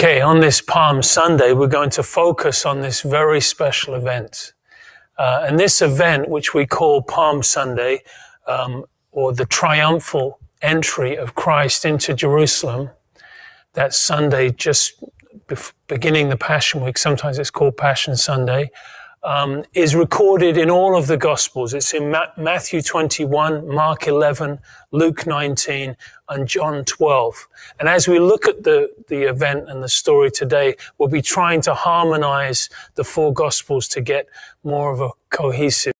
Okay, on this Palm Sunday, we're going to focus on this very special event. And this event, which we call Palm Sunday, or the triumphal entry of Christ into Jerusalem, that Sunday just beginning the Passion Week, sometimes it's called Passion Sunday, is recorded in all of the Gospels. It's in Matthew 21, Mark 11, Luke 19, and John 12. And as we look at the event and the story today, we'll be trying to harmonize the four Gospels to get more of a cohesive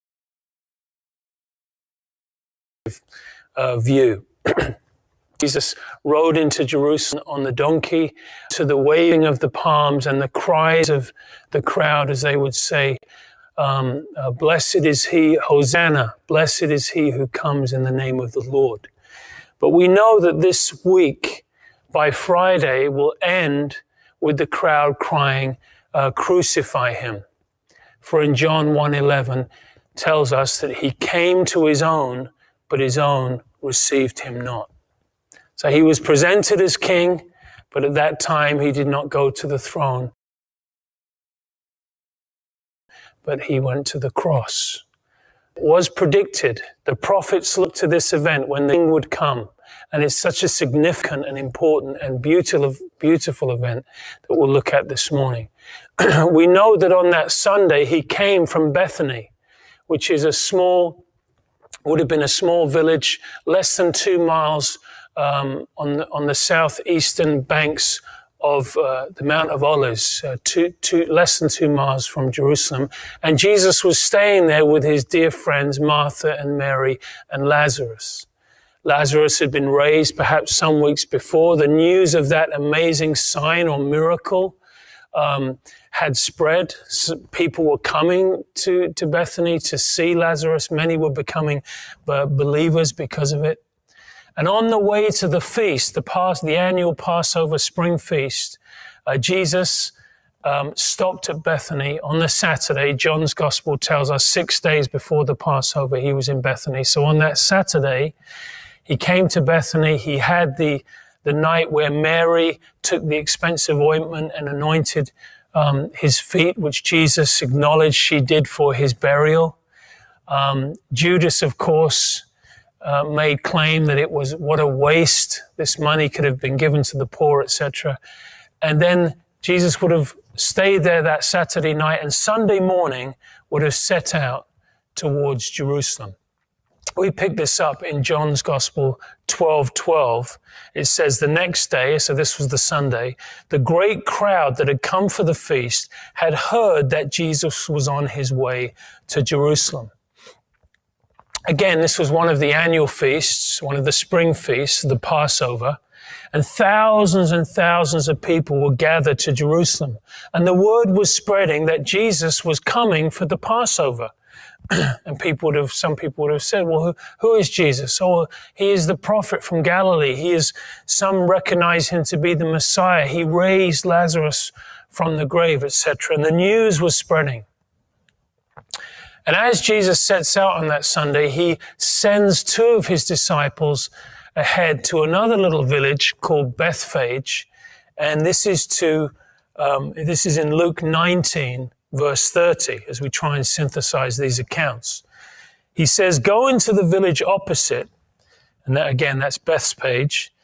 view. Jesus rode into Jerusalem on the donkey, to the waving of the palms and the cries of the crowd as they would say, blessed is he, Hosanna, blessed is he who comes in the name of the Lord. But we know that this week, by Friday, will end with the crowd crying, crucify him. For in John 1:11 tells us that he came to his own, but his own received him not. So he was presented as king, but at that time he did not go to the throne, but he went to the cross. It was predicted. The prophets looked to this event when the king would come, and it's such a significant and important and beautiful event that we'll look at this morning. We know that on that Sunday he came from Bethany, which is would have been a small village, less than 2 miles on the southeastern banks of the Mount of Olives, less than 2 miles from Jerusalem. And Jesus was staying there with his dear friends Martha and Mary and Lazarus. Lazarus had been raised perhaps some weeks before. The news of that amazing sign or miracle had spread. People were coming to Bethany to see Lazarus. Many were becoming believers because of it. And on the way to the feast, the annual Passover spring feast, Jesus stopped at Bethany on the Saturday. John's Gospel tells us 6 days before the Passover, he was in Bethany. So on that Saturday, he came to Bethany. He had the night where Mary took the expensive ointment and anointed his feet, which Jesus acknowledged she did for his burial. Judas, of course, made claim that it was what a waste. This money could have been given to the poor, etc. And then Jesus would have stayed there that Saturday night, and Sunday morning would have set out towards Jerusalem. We pick this up in John's Gospel 12:12. It says the next day, so this was the Sunday, the great crowd that had come for the feast had heard that Jesus was on his way to Jerusalem. Again, this was one of the annual feasts, one of the spring feasts, the Passover, and thousands of people were gathered to Jerusalem. And the word was spreading that Jesus was coming for the Passover. And some people would have said, well, who is Jesus? Oh, he is the prophet from Galilee. Some recognize him to be the Messiah. He raised Lazarus from the grave, etc. And the news was spreading. And as Jesus sets out on that Sunday, he sends 2 of his disciples ahead to another little village called Bethphage. And this is in Luke 19, verse 30, as we try and synthesize these accounts. He says, go into the village opposite, and that's Bethphage.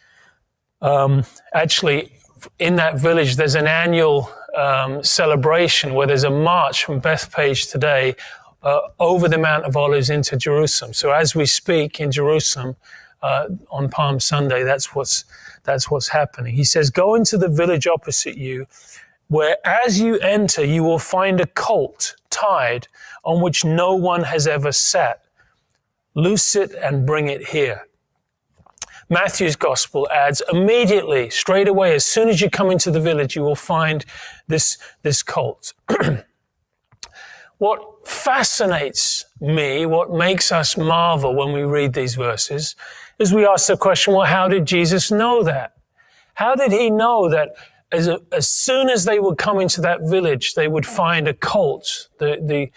Actually, in that village, there's an annual celebration where there's a march from Bethphage today over the Mount of Olives into Jerusalem. So as we speak in Jerusalem on Palm Sunday, that's what's happening. He says, go into the village opposite you, where as you enter, you will find a colt tied on which no one has ever sat. Loose it and bring it here. Matthew's Gospel adds, immediately, straight away, as soon as you come into the village, you will find this colt. What fascinates me, what makes us marvel when we read these verses, is we ask the question, well, how did Jesus know that? How did he know that as soon as they would come into that village, they would find a colt, the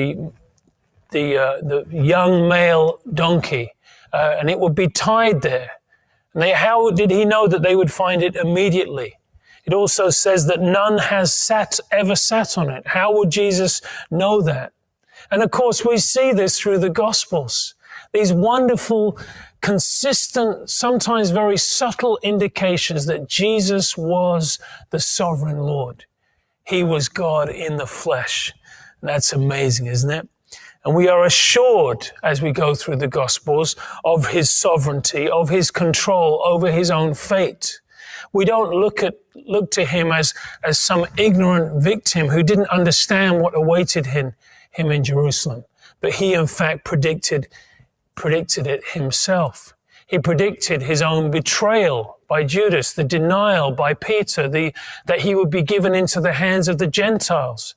young male donkey, and it would be tied there? And how did he know that they would find it immediately? It also says that none has ever sat on it. How would Jesus know that? And of course, we see this through the Gospels. These wonderful, consistent, sometimes very subtle indications that Jesus was the sovereign Lord. He was God in the flesh. That's amazing, isn't it? And we are assured as we go through the Gospels of his sovereignty, of his control over his own fate. We don't look to him as some ignorant victim who didn't understand what awaited him in Jerusalem. But he, in fact, predicted it himself. He predicted his own betrayal by Judas, the denial by Peter, that he would be given into the hands of the Gentiles,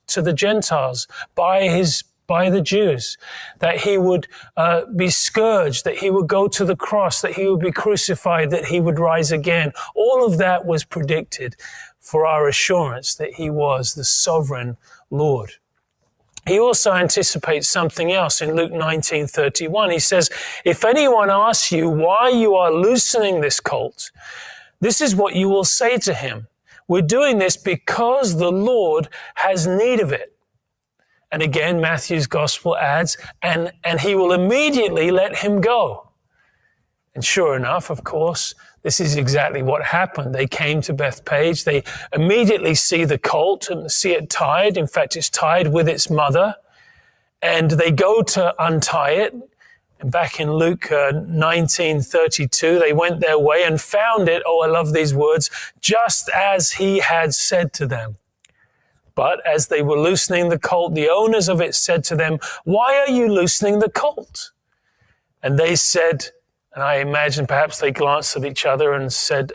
by the Jews, that he would be scourged, that he would go to the cross, that he would be crucified, that he would rise again. All of that was predicted for our assurance that he was the sovereign Lord. He also anticipates something else in Luke 19:31. He says, if anyone asks you why you are loosening this colt, this is what you will say to him. We're doing this because the Lord has need of it. And again, Matthew's gospel adds, and he will immediately let him go. And sure enough, of course, this is exactly what happened. They came to Bethpage. They immediately see the colt and see it tied. In fact, it's tied with its mother. And they go to untie it. And back in Luke 19:32, they went their way and found it, oh, I love these words, just as he had said to them. But as they were loosening the colt, the owners of it said to them, why are you loosening the colt? And they said, and I imagine perhaps they glanced at each other and said,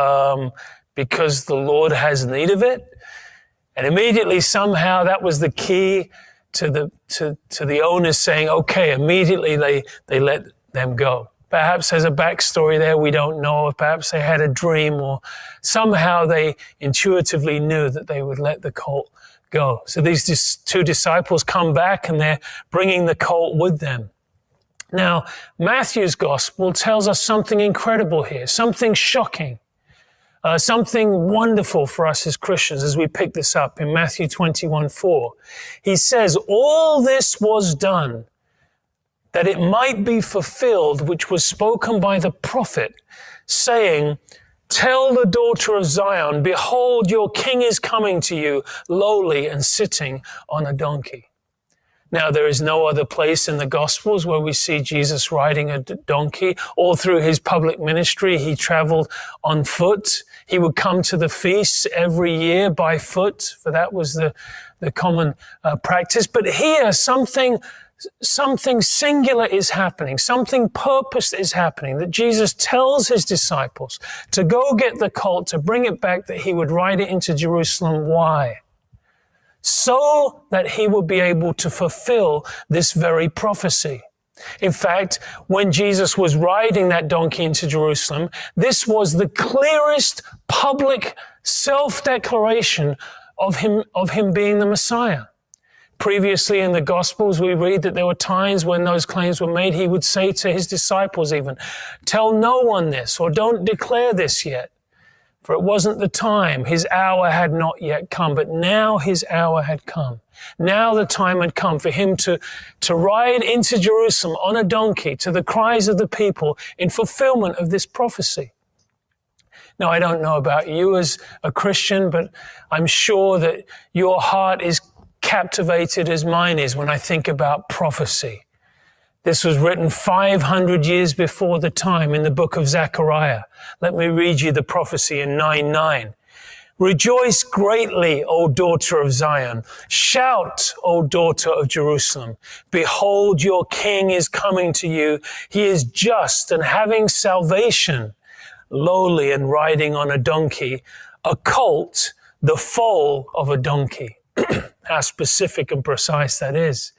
because the Lord has need of it. And immediately somehow that was the key to the owners saying, okay, immediately they let them go. Perhaps there's a backstory there we don't know, or perhaps they had a dream, or somehow they intuitively knew that they would let the colt go. So these two disciples come back and they're bringing the colt with them. Now, Matthew's gospel tells us something incredible here, something shocking, something wonderful for us as Christians as we pick this up in Matthew 21:4. He says, all this was done that it might be fulfilled, which was spoken by the prophet, saying, tell the daughter of Zion, behold, your king is coming to you, lowly and sitting on a donkey. Now, there is no other place in the Gospels where we see Jesus riding a donkey. All through his public ministry, he traveled on foot. He would come to the feasts every year by foot, for that was the common practice. But here, something singular is happening, something purpose is happening, that Jesus tells his disciples to go get the colt, to bring it back, that he would ride it into Jerusalem. Why? So that he would be able to fulfill this very prophecy. In fact, when Jesus was riding that donkey into Jerusalem, this was the clearest public self-declaration of him being the Messiah. Previously in the Gospels, we read that there were times when those claims were made. He would say to his disciples even, tell no one this, or don't declare this yet. For it wasn't the time. His hour had not yet come, but now his hour had come. Now the time had come for him to ride into Jerusalem on a donkey to the cries of the people in fulfillment of this prophecy. Now, I don't know about you as a Christian, but I'm sure that your heart is captivated as mine is when I think about prophecy. This was written 500 years before the time in the book of Zechariah. Let me read you the prophecy in 9:9. Rejoice greatly, O daughter of Zion. Shout, O daughter of Jerusalem. Behold, your king is coming to you. He is just and having salvation, lowly and riding on a donkey, a colt, the foal of a donkey. How specific and precise that is.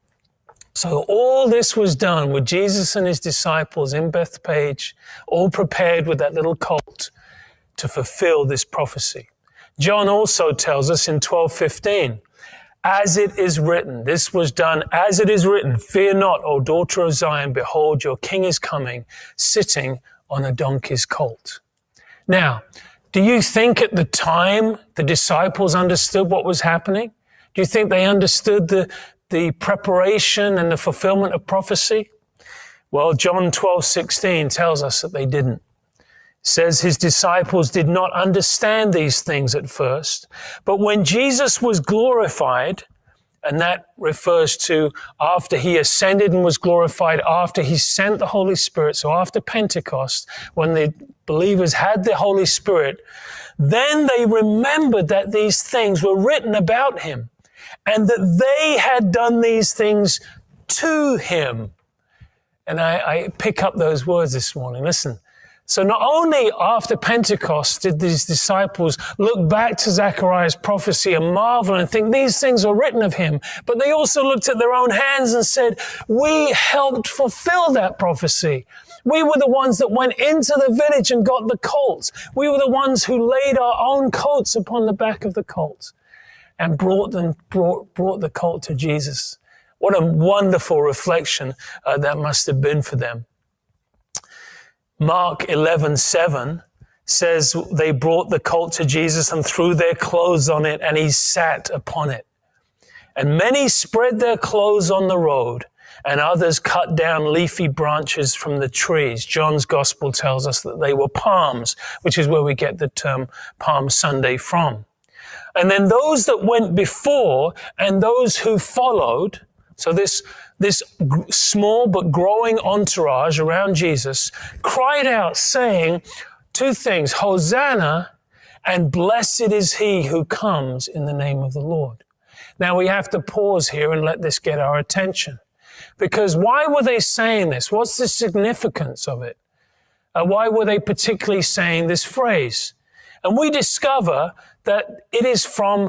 So all this was done with Jesus and his disciples in Bethpage, all prepared with that little colt to fulfill this prophecy. John also tells us in 12:15, as it is written, this was done as it is written, fear not, O daughter of Zion, behold, your king is coming, sitting on a donkey's colt. Now, Do you think at the time the disciples understood what was happening? Do you think they understood the preparation and the fulfillment of prophecy? Well, John 12:16 tells us that they didn't. It says his disciples did not understand these things at first, but when Jesus was glorified, and that refers to after he ascended and was glorified, after he sent the Holy Spirit, so after Pentecost, when the believers had the Holy Spirit, then they remembered that these things were written about him and that they had done these things to him. And I pick up those words this morning. Listen. So not only after Pentecost did these disciples look back to Zechariah's prophecy and marvel and think these things were written of him, but they also looked at their own hands and said, we helped fulfill that prophecy. We were the ones that went into the village and got the colts. We were the ones who laid our own coats upon the back of the colts and brought the colt to Jesus. What a wonderful reflection that must have been for them. Mark 11:7 says they brought the colt to Jesus and threw their clothes on it, and he sat upon it. And many spread their clothes on the road, and others cut down leafy branches from the trees. John's gospel tells us that they were palms, which is where we get the term Palm Sunday from. And then those that went before and those who followed, so this small but growing entourage around Jesus cried out saying two things, Hosanna and blessed is he who comes in the name of the Lord. Now we have to pause here and let this get our attention. Because why were they saying this? What's the significance of it? Why were they particularly saying this phrase? And we discover that it is from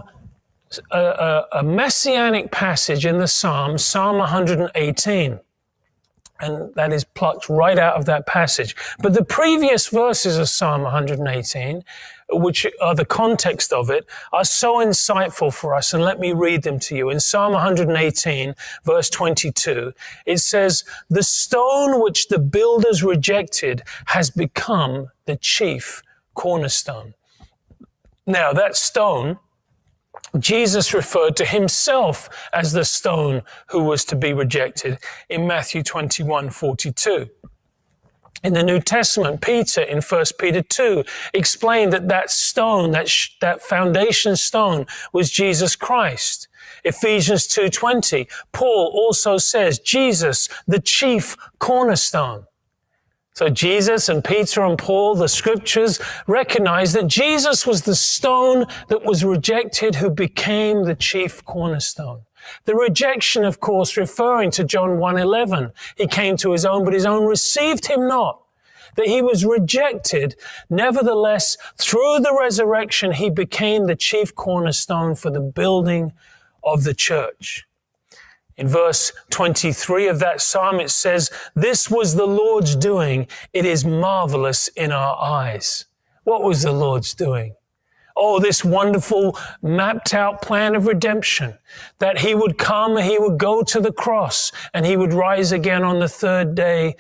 a messianic passage in the Psalms, Psalm 118. And that is plucked right out of that passage. But the previous verses of Psalm 118, which are the context of it, are so insightful for us. And let me read them to you. In Psalm 118, verse 22, it says, the stone which the builders rejected has become the chief cornerstone. Now, that stone, Jesus referred to himself as the stone who was to be rejected in Matthew 21:42. In the New Testament, Peter in 1 Peter 2 explained that stone, that foundation stone was Jesus Christ. Ephesians 2:20, Paul also says, Jesus, the chief cornerstone. So Jesus and Peter and Paul, the scriptures, recognize that Jesus was the stone that was rejected who became the chief cornerstone. The rejection, of course, referring to John 1:11. He came to his own, but his own received him not. That he was rejected. Nevertheless, through the resurrection, he became the chief cornerstone for the building of the church. In verse 23 of that psalm, it says, this was the Lord's doing. It is marvelous in our eyes. What was the Lord's doing? Oh, this wonderful mapped out plan of redemption, that he would come, he would go to the cross, and he would rise again on the third day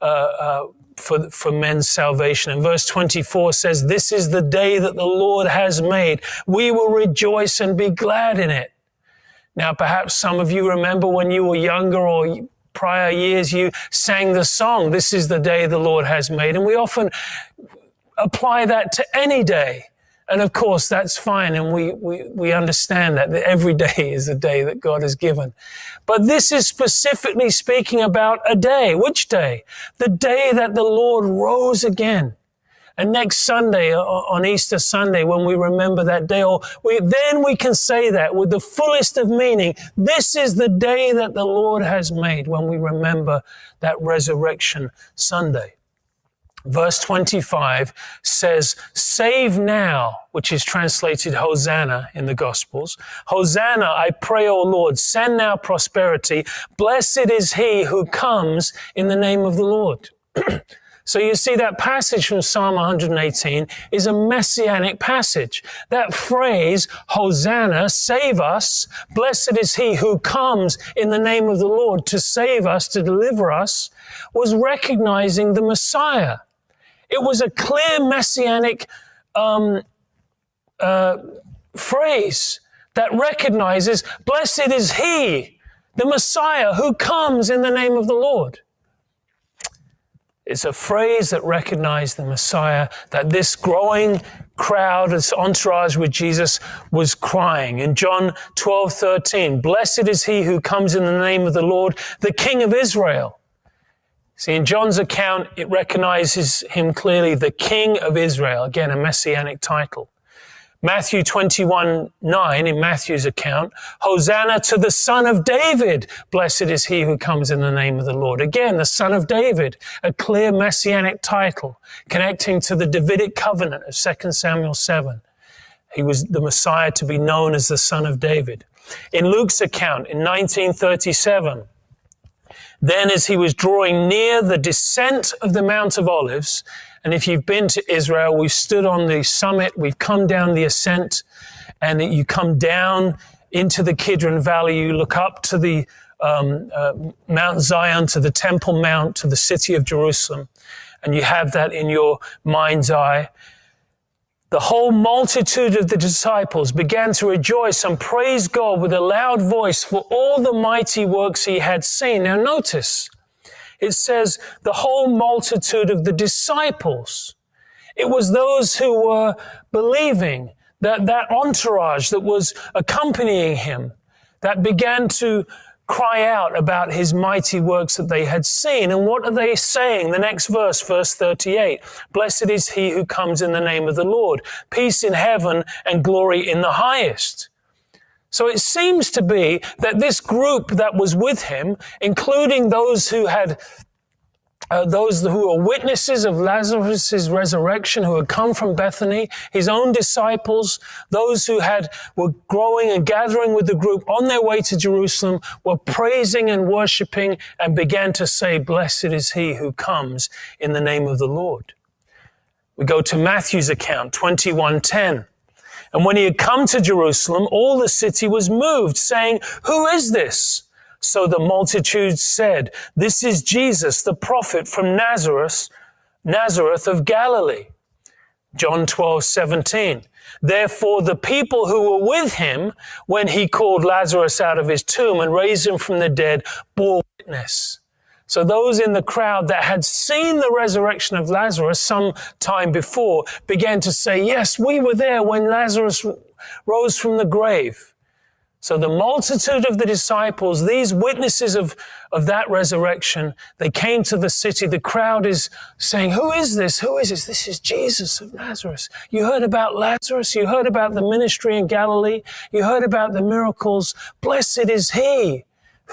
for men's salvation. And verse 24 says, this is the day that the Lord has made. We will rejoice and be glad in it. Now, perhaps some of you remember when you were younger or prior years, you sang the song, this is the day the Lord has made. And we often apply that to any day. And of course, that's fine. And we understand that every day is a day that God has given. But this is specifically speaking about a day. Which day? The day that the Lord rose again. And next Sunday, on Easter Sunday, when we remember that day, then we can say that with the fullest of meaning. This is the day that the Lord has made, when we remember that resurrection Sunday. Verse 25 says, save now, which is translated Hosanna in the Gospels. Hosanna, I pray, O Lord, send now prosperity. Blessed is he who comes in the name of the Lord. So you see, that passage from Psalm 118 is a messianic passage. That phrase, Hosanna, save us, blessed is he who comes in the name of the Lord to save us, to deliver us, was recognizing the Messiah. It was a clear messianic phrase that recognizes, blessed is he, the Messiah, who comes in the name of the Lord. It's a phrase that recognized the Messiah, that this growing crowd, this entourage with Jesus, was crying. In John 12:13, blessed is he who comes in the name of the Lord, the King of Israel. See, in John's account, it recognizes him clearly, the King of Israel. Again, a messianic title. Matthew 21:9, in Matthew's account, Hosanna to the Son of David. Blessed is he who comes in the name of the Lord. Again, the Son of David, a clear messianic title connecting to the Davidic covenant of 2 Samuel 7. He was the Messiah to be known as the Son of David. In Luke's account, in 1937, then as he was drawing near the descent of the Mount of Olives, and if you've been to Israel, we've stood on the summit, we've come down the ascent, and you come down into the Kidron Valley, you look up to the Mount Zion, to the Temple Mount, to the city of Jerusalem, and you have that in your mind's eye. The whole multitude of the disciples began to rejoice and praise God with a loud voice for all the mighty works he had seen. Now notice, it says the whole multitude of the disciples. It was those who were believing, that entourage that was accompanying him, that began to cry out about his mighty works that they had seen. And what are they saying? The next verse, verse 38, blessed is he who comes in the name of the Lord, peace in heaven and glory in the highest. So it seems to be that this group that was with him, including those who had those who were witnesses of Lazarus' resurrection, who had come from Bethany, his own disciples, those who were growing and gathering with the group on their way to Jerusalem, were praising and worshiping and began to say, blessed is he who comes in the name of the Lord. We go to Matthew's account, 21:10. And when he had come to Jerusalem, all the city was moved, saying, who is this? So the multitude said, this is Jesus, the prophet from Nazareth of Galilee. John 12:17. Therefore the people who were with him when he called Lazarus out of his tomb and raised him from the dead bore witness. So those in the crowd that had seen the resurrection of Lazarus some time before began to say, yes, we were there when Lazarus rose from the grave. So the multitude of the disciples, these witnesses of that resurrection, they came to the city. The crowd is saying, who is this? Who is this? This is Jesus of Nazareth. You heard about Lazarus. You heard about the ministry in Galilee. You heard about the miracles. Blessed is he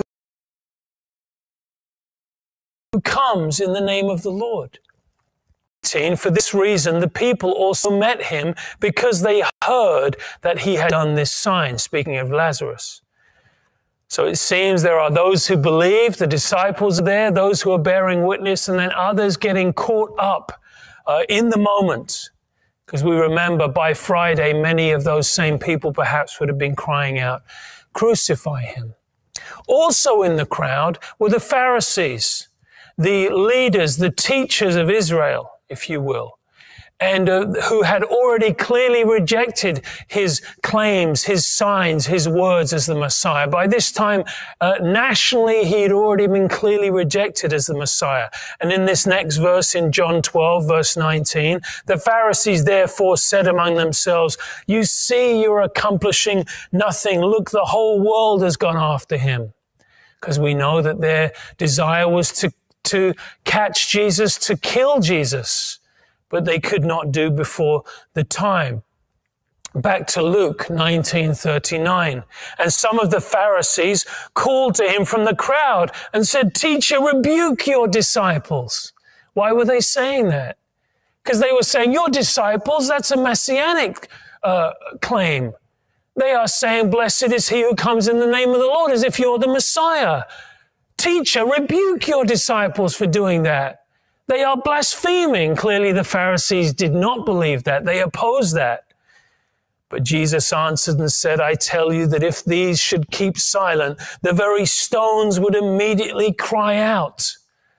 who comes in the name of the Lord. For this reason, the people also met him because they heard that he had done this sign, speaking of Lazarus. So it seems there are those who believe, the disciples are there, those who are bearing witness, and then others getting caught up in the moment. Because we remember by Friday, many of those same people perhaps would have been crying out, crucify him. Also in the crowd were the Pharisees, the leaders, the teachers of Israel, if you will, and who had already clearly rejected his claims, his signs, his words as the Messiah. By this time, nationally, he had already been clearly rejected as the Messiah. And in this next verse, in John 12, verse 19, the Pharisees therefore said among themselves, you see you're accomplishing nothing. Look, the whole world has gone after him. Because we know that their desire was to catch Jesus, to kill Jesus, but they could not do before the time. Back to Luke 19:39. And some of the Pharisees called to him from the crowd and said, teacher, rebuke your disciples. Why were they saying that? Because they were saying, your disciples, that's a messianic claim. They are saying, blessed is he who comes in the name of the Lord, as if you're the Messiah. Teacher, rebuke your disciples for doing that. They are blaspheming. Clearly, the Pharisees did not believe that. They opposed that. But Jesus answered and said, I tell you that if these should keep silent, the very stones would immediately cry out.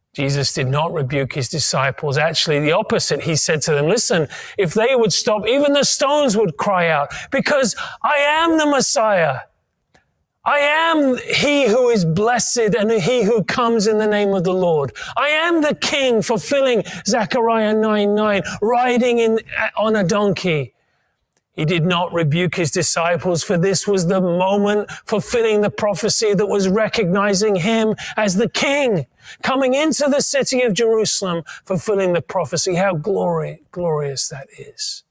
Jesus did not rebuke his disciples. Actually, the opposite. He said to them, listen, if they would stop, even the stones would cry out, because I am the Messiah. I am he who is blessed and he who comes in the name of the Lord. I am the King, fulfilling Zechariah 9:9, riding on a donkey. He did not rebuke his disciples, for this was the moment fulfilling the prophecy that was recognizing him as the King, coming into the city of Jerusalem, fulfilling the prophecy. How glorious that is.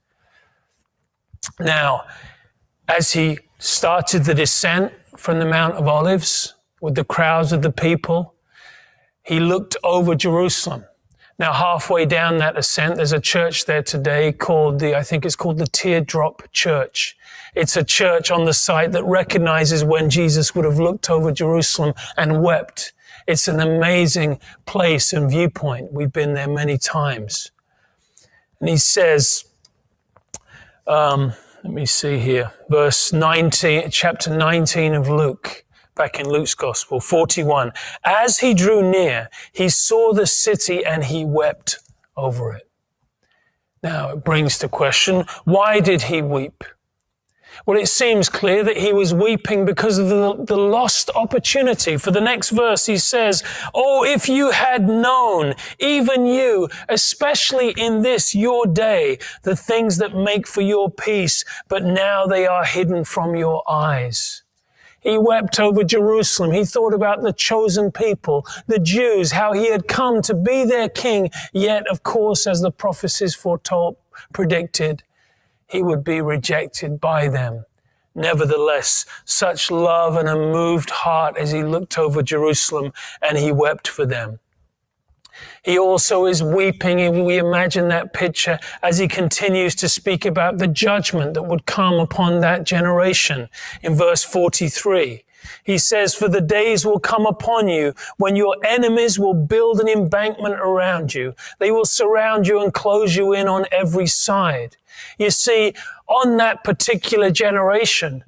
Now, as he started the descent from the Mount of Olives with the crowds of the people, he looked over Jerusalem. Now, halfway down that ascent, there's a church there today called I think it's called the Teardrop Church. It's a church on the site that recognizes when Jesus would have looked over Jerusalem and wept. It's an amazing place and viewpoint. We've been there many times. And he says, let me see here, verse 19, chapter 19 of Luke. Back in Luke's Gospel, 41. As he drew near, he saw the city and he wept over it. Now, it brings the question, why did he weep? Well, it seems clear that he was weeping because of the lost opportunity. For the next verse, he says, oh, if you had known, even you, especially in this your day, the things that make for your peace, but now they are hidden from your eyes. He wept over Jerusalem. He thought about the chosen people, the Jews, how he had come to be their king. Yet, of course, as the prophecies predicted, he would be rejected by them. Nevertheless, such love and a moved heart as he looked over Jerusalem and he wept for them. He also is weeping, and we imagine that picture as he continues to speak about the judgment that would come upon that generation. In verse 43, he says, for the days will come upon you when your enemies will build an embankment around you. They will surround you and close you in on every side. You see, on that particular generation,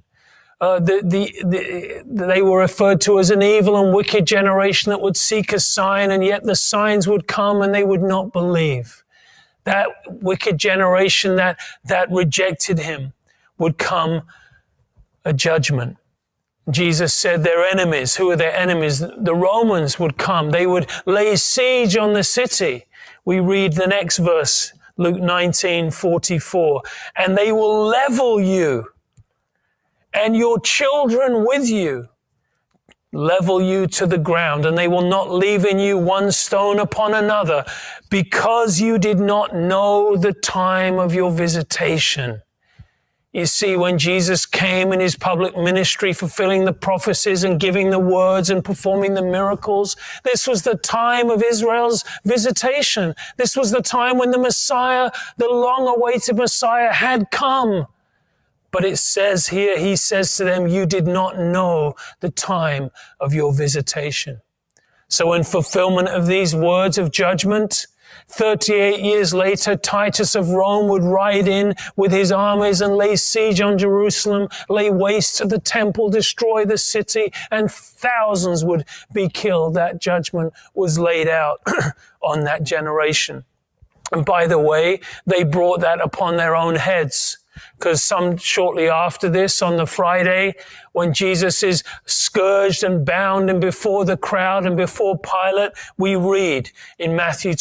they were referred to as an evil and wicked generation that would seek a sign, and yet the signs would come and they would not believe. That wicked generation that rejected him would come a judgment. Jesus said their enemies, who are their enemies? The Romans would come. They would lay siege on the city. We read the next verse, Luke 19:44, and they will level you and your children with you, level you to the ground, and they will not leave in you one stone upon another, because you did not know the time of your visitation. You see, when Jesus came in his public ministry, fulfilling the prophecies and giving the words and performing the miracles, this was the time of Israel's visitation. This was the time when the Messiah, the long-awaited Messiah, had come. But it says here, he says to them, you did not know the time of your visitation. So in fulfillment of these words of judgment, 38 years later, Titus of Rome would ride in with his armies and lay siege on Jerusalem, lay waste to the temple, destroy the city, and thousands would be killed. That judgment was laid out on that generation. And by the way, they brought that upon their own heads. Because shortly after this, on the Friday, when Jesus is scourged and bound and before the crowd and before Pilate, we read in Matthew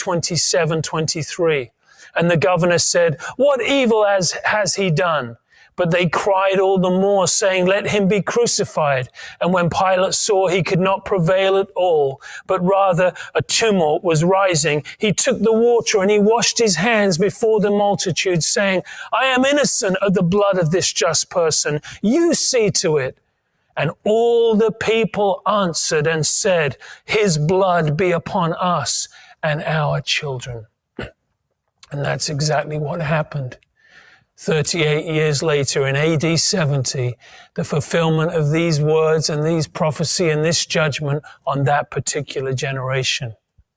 27:23, and the governor said, what evil has he done? But they cried all the more, saying, let him be crucified. And when Pilate saw he could not prevail at all, but rather a tumult was rising, he took the water and he washed his hands before the multitude, saying, I am innocent of the blood of this just person. You see to it. And all the people answered and said, his blood be upon us and our children. And that's exactly what happened. 38 years later, in AD 70, the fulfillment of these words and these prophecy and this judgment on that particular generation.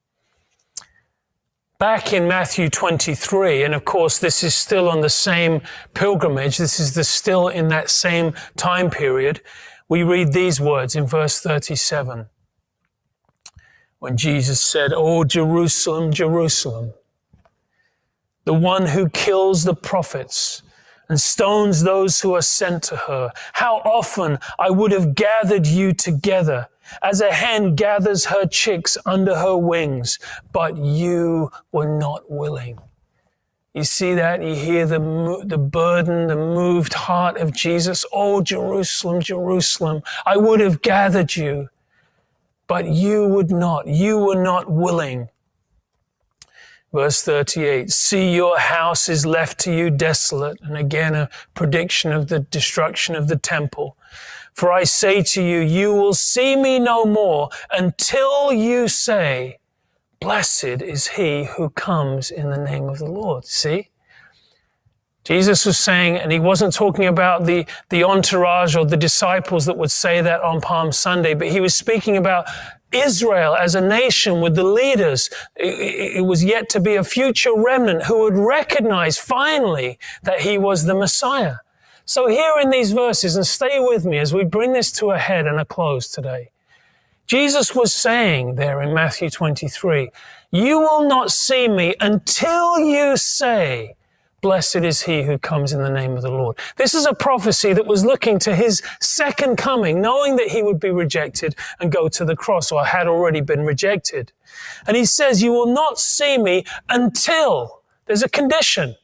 Back in Matthew 23, and of course this is still on the same pilgrimage, this is still in that same time period, we read these words in verse 37. when Jesus said, "Oh, Jerusalem, Jerusalem, the one who kills the prophets and stones those who are sent to her. How often I would have gathered you together as a hen gathers her chicks under her wings, but you were not willing." You see that? You hear the burden, the moved heart of Jesus. "Oh, Jerusalem, Jerusalem, I would have gathered you, but you would not. You were not willing." Verse 38, "See, your house is left to you desolate." And again, a prediction of the destruction of the temple. "For I say to you, you will see me no more until you say, 'Blessed is he who comes in the name of the Lord.'" See? Jesus was saying, and he wasn't talking about the entourage or the disciples that would say that on Palm Sunday, but he was speaking about Israel as a nation with the leaders. It was yet to be a future remnant who would recognize finally that he was the Messiah. So here in these verses, and stay with me as we bring this to a head and a close today, Jesus was saying there in Matthew 23, "You will not see me until you say, 'Blessed is he who comes in the name of the Lord.'" This is a prophecy that was looking to his second coming, knowing that he would be rejected and go to the cross, or had already been rejected. And he says, "You will not see me until," there's a condition.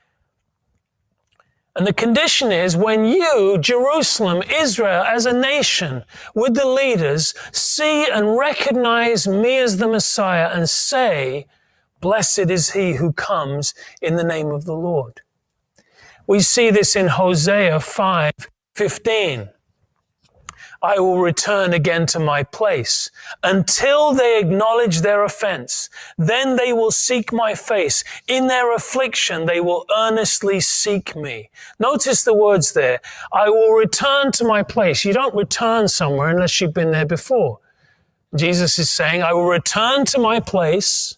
And the condition is when you, Jerusalem, Israel, as a nation, with the leaders, see and recognize me as the Messiah and say, "Blessed is he who comes in the name of the Lord." We see this in Hosea 5:15. "I will return again to my place until they acknowledge their offense. Then they will seek my face. In their affliction, they will earnestly seek me." Notice the words there. I will return to my place. You don't return somewhere unless you've been there before. Jesus is saying, I will return to my place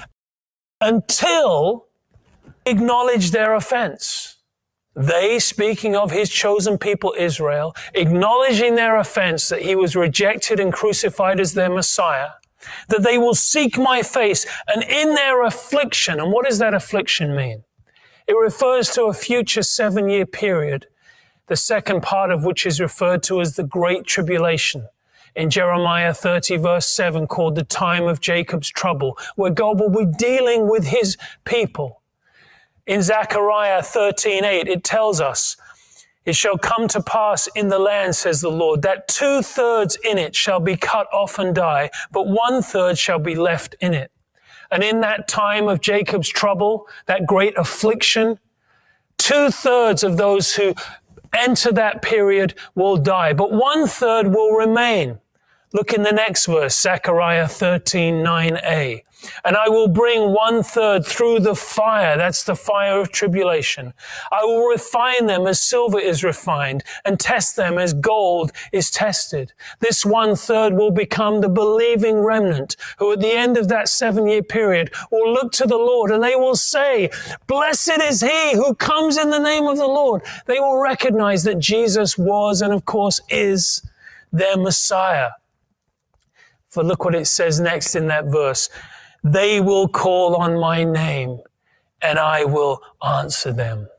until they acknowledge their offense. They, speaking of his chosen people Israel, acknowledging their offense that he was rejected and crucified as their Messiah, that they will seek my face, and in their affliction, and what does that affliction mean? It refers to a future 7-year period, the second part of which is referred to as the Great Tribulation. In Jeremiah 30 verse 7, called the time of Jacob's trouble, where God will be dealing with his people. In Zechariah 13:8, it tells us, "It shall come to pass in the land, says the Lord, that 2/3 in it shall be cut off and die, but 1/3 shall be left in it." And in that time of Jacob's trouble, that great affliction, 2/3 of those who enter that period will die, but 1/3 will remain. Look in the next verse, Zechariah 13:9a. "And I will bring 1/3 through the fire," that's the fire of tribulation. "I will refine them as silver is refined, and test them as gold is tested." This 1/3 will become the believing remnant, who at the end of that 7-year period will look to the Lord, and they will say, "Blessed is he who comes in the name of the Lord." They will recognize that Jesus was, and of course is, their Messiah. For look what it says next in that verse. "They will call on my name, and I will answer them."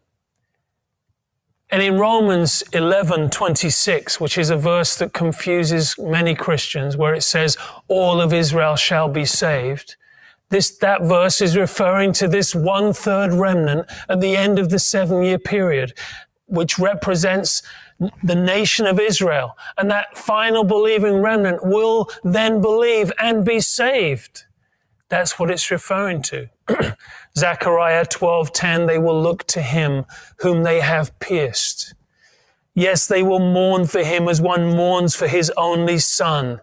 And in Romans 11:26, which is a verse that confuses many Christians, where it says, "All of Israel shall be saved," that verse is referring to this 1/3 remnant at the end of the 7-year period, which represents the nation of Israel. And that final believing remnant will then believe and be saved. That's what it's referring to. Zechariah 12:10, "They will look to him whom they have pierced. Yes, they will mourn for him as one mourns for his only son."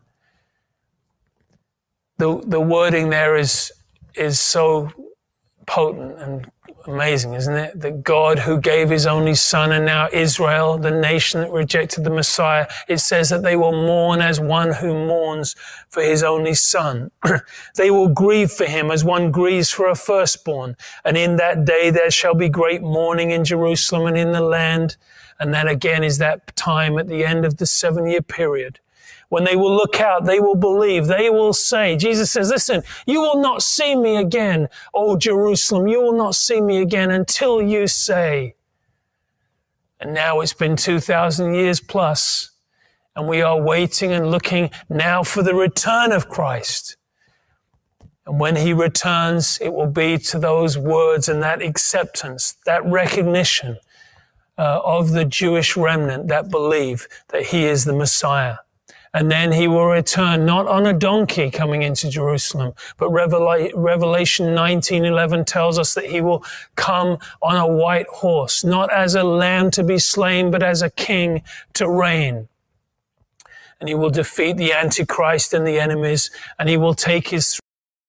The wording there is so potent and amazing, isn't it? That God, who gave his only son, and now Israel, the nation that rejected the Messiah, it says that they will mourn as one who mourns for his only son. They will grieve for him as one grieves for a firstborn. And in that day there shall be great mourning in Jerusalem and in the land. And that again is that time at the end of the 7-year period When they will look out, they will believe, they will say, Jesus says, listen, you will not see me again, O Jerusalem. You will not see me again until you say. And now it's been 2,000 years plus, and we are waiting and looking now for the return of Christ. And when he returns, it will be to those words and that acceptance, that recognition of the Jewish remnant that believe that he is the Messiah. And then he will return not on a donkey coming into Jerusalem, but Revelation 19:11 tells us that he will come on a white horse, not as a lamb to be slain, but as a king to reign. And he will defeat the Antichrist and the enemies, and he will take his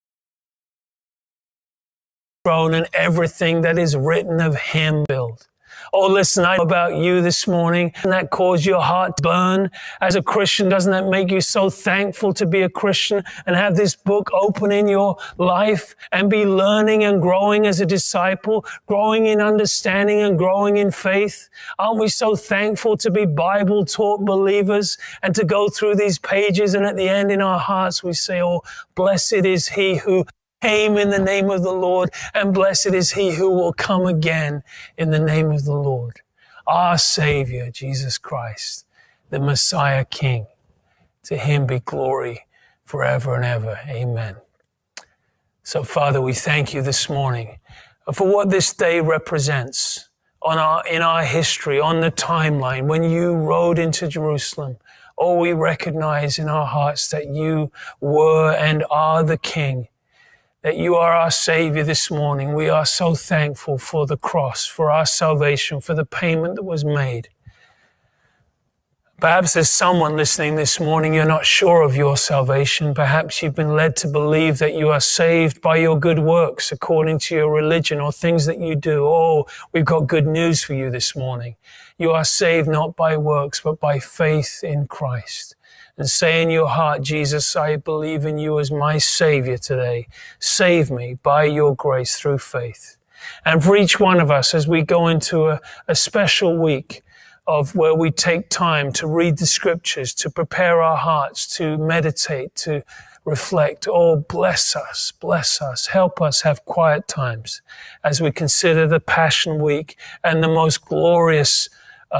throne and everything that is written of him build. Oh, listen, I know about you this morning. Doesn't that cause your heart to burn as a Christian? Doesn't that make you so thankful to be a Christian and have this book open in your life and be learning and growing as a disciple, growing in understanding and growing in faith? Aren't we so thankful to be Bible-taught believers and to go through these pages, and at the end in our hearts we say, oh, blessed is he who came in the name of the Lord, and blessed is he who will come again in the name of the Lord. Our Savior, Jesus Christ, the Messiah King. To him be glory forever and ever. Amen. So, Father, we thank you this morning for what this day represents in our history, on the timeline, when you rode into Jerusalem. Oh, we recognize in our hearts that you were and are the King, that you are our Savior this morning. We are so thankful for the cross, for our salvation, for the payment that was made. Perhaps there's someone listening this morning, you're not sure of your salvation. Perhaps you've been led to believe that you are saved by your good works according to your religion or things that you do. Oh, we've got good news for you this morning. You are saved not by works, but by faith in Christ. And say in your heart, Jesus, I believe in you as my Savior today. Save me by your grace through faith. And for each one of us, as we go into a special week of where we take time to read the scriptures, to prepare our hearts, to meditate, to reflect, oh, bless us, help us have quiet times as we consider the Passion Week and the most glorious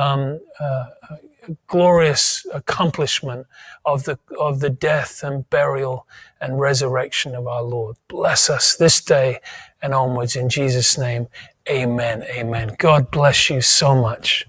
accomplishment of the death and burial and resurrection of our Lord. Bless us this day and onwards in Jesus' name. Amen. Amen. God bless you so much.